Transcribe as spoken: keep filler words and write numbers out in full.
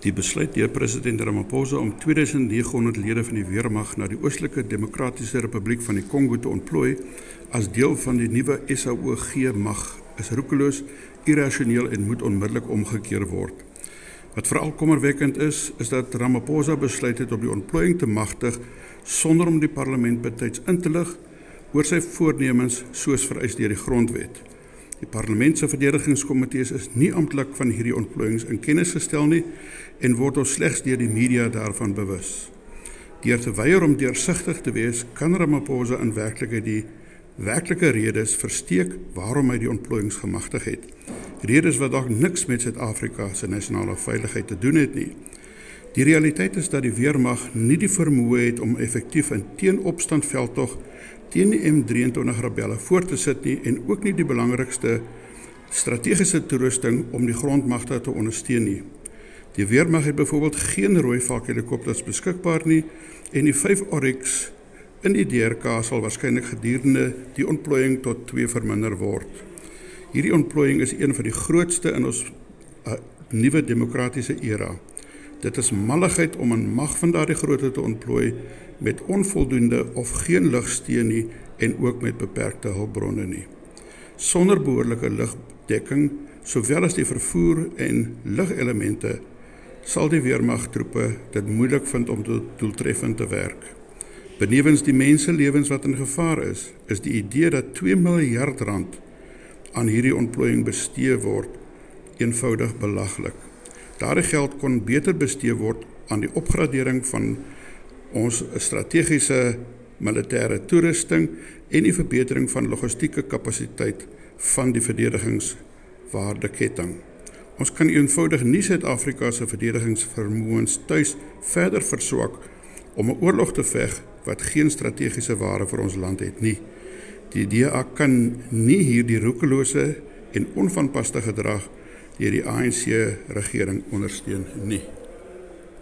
Die besluit deur president Ramaphosa om twee duisend negenhonderd lede van die weermag na die Oostelike Demokratiese Republiek van die Kongo te ontplooi as deel van die nuwe S A O G-mag is roekeloos, irrasioneel en moet onmiddellik omgekeer word. Wat veral kommerwekkend is, is dat Ramaphosa besluit het om die ontplooiing te magtig sonder om die parlement betyds in te lig oor sy voornemens soos vereis deur die grondwet. Die parlement se verdedigingskomitees is nie amptelik van hierdie ontplooiings in kennis gestel nie en word ons slegs deur die media daarvan bewus. Deur te weier om deursigtig te wees, kan Ramaphosa in werklikheid die werklike redes versteek waarom hy die ontplooiings gemagtig het. Redes wat dalk niks met Suid-Afrika se nasionale veiligheid te doen het nie. Die realiteit is dat die weermag nie die vermoë het om effektief in teenopstand veldtog teen die M drieëntwintig rebelle voor te sit nie en ook nie die belangrikste strategiese toerusting om die grondmagte te ondersteun nie. Die weermag het byvoorbeeld geen Rooivalk helikopters beskikbaar nie en die vyf Oryx in die D R K sal waarskynlik gedurende die ontplooiing tot twee verminder word. Hierdie ontplooiing is een van die grootste in ons uh, nuwe demokratiese era. Dit is malligheid om 'n mag van daardie grootte te ontplooi met onvoldoende of geen lugsteun nie en ook met beperkte hulpbronne nie. Sonder behoorlike lugdekking, sowel as die vervoer en lugelemente, sal die weermagtroepe dit moeilik vind om doeltreffend te werk. Benewens die menselewens wat in gevaar is, is die idee dat twee miljard rand aan hierdie ontplooiing bestee word eenvoudig belaglik. Daardie geld kon beter bestee word aan die opgradering van ons strategiese militêre toerusting en die verbetering van logistieke kapasiteit van die verdedigingswaardeketting. Ons kan eenvoudig nie Suid-Afrika se verdedigingsvermoëns tuis verder verswak om 'n oorlog te veg wat geen strategiese waarde vir ons land het nie. Die D A kan nie hierdie roekelose en onvanpaste gedrag deur die A N C regering ondersteun nie.